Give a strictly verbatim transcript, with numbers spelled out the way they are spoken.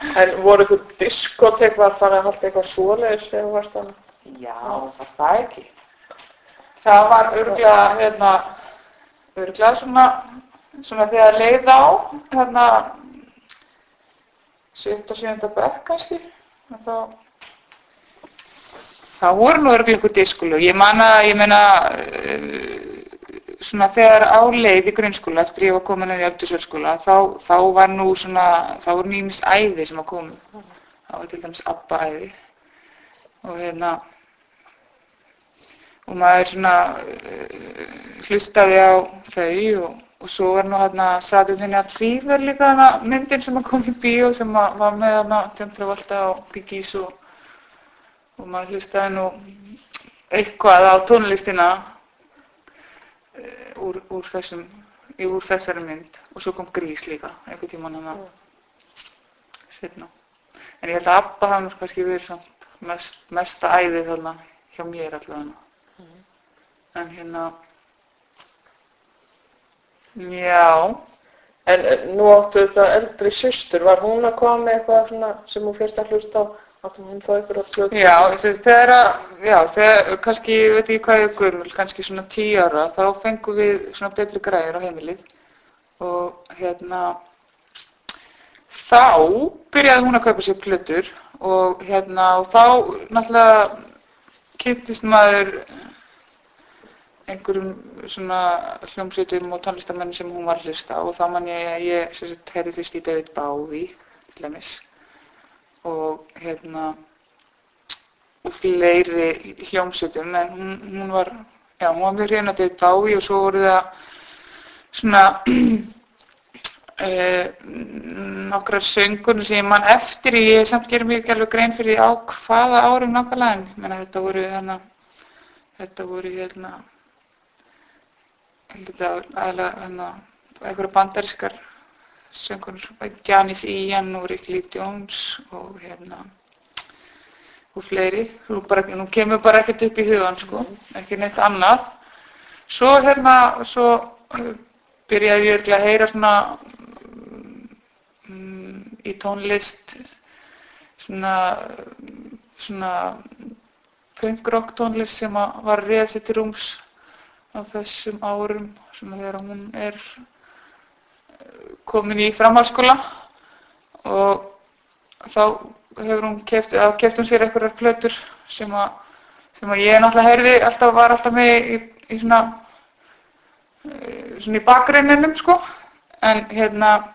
En voru ykkur diskotek var farið að halda eitthvað svoleiðis þegar þú varst þarna? Já, var það ekki. Það var örugglega, hérna, örugglega svona, svona þegar leið á, hérna, sjötta, sjöunda bekk kannski. Þá, þá voru nú örugglega ykkur diskólög. Ég man að, ég meina, svona þegar á leið í grunnskóla eftir ég var komin í Öldusvölskóla, þá, þá var nú svona, þá voru nú ýmis æði sem var komin. Það var til dæmis ABBA-æði. Og hérna, og maður svona uh, hlustaði á þau og, og svo var nú hérna Saturday Night Fever líka hana myndin sem kom í bíó sem var með hana John Travolta og Bee Gees og, og maður hlustaði nú eitthvað á tónlistina uh, úr, úr, þessum, úr þessari mynd og svo kom Grease líka einhvern tímann hana seinna. En ég held að ABBA hafði kannski verið samt mest, mesta æði þarna hjá mér allavega. En hérna, já. En nú áttu þetta eldri systur, var hún að koma með eitthvað svona sem hún fyrst að hlusta á? Áttu hún þá ykkur að fljóta? Já, þegar að, já, þegar kannski, ég veit ekki hvað ég er gömul, kannski svona tíu ára, þá fengum við svona betri græður á heimilið. Og hérna, þá byrjaði hún að kaupa sér plötur og hérna, og þá náttúrulega kynntist maður einhverjum svona hljómsveitum og tónlistarmenn sem hún var að hlusta og þá man ég að ég sem sagt heyrði fyrst í David Bowie til dæmis og hérna og fleiri hljómsveitum en hún, hún var, já, hún var mjög hrifin af David Bowie og svo voru það svona e, nokkrar söngur sem ég man eftir í, ég samt gerir mér ekki alveg grein fyrir því á hvaða árum nákvæmlega en menna þetta voru þannig þetta voru hérna Þetta var aðalega hérna, einhverja bandarískar söngunur, Janis Ian og Rick Lee Jones og hérna og fleiri. Nú, bara, nú kemur bara ekkert upp í hugan, sko, ekki neitt annað. Svo hérna, svo byrjaði ég að heyra svona um, í tónlist svona, svona punk-rock tónlist sem var að réða sér til rúms á þessum árum sem þegar hún er komin í framhaldsskóla og þá hefur hún keypt, eða keypt hún sér einhverjar plötur sem að, sem að ég náttúrulega heyrði alltaf, var alltaf með í, í svona, svona í bakgrunninum sko, en hérna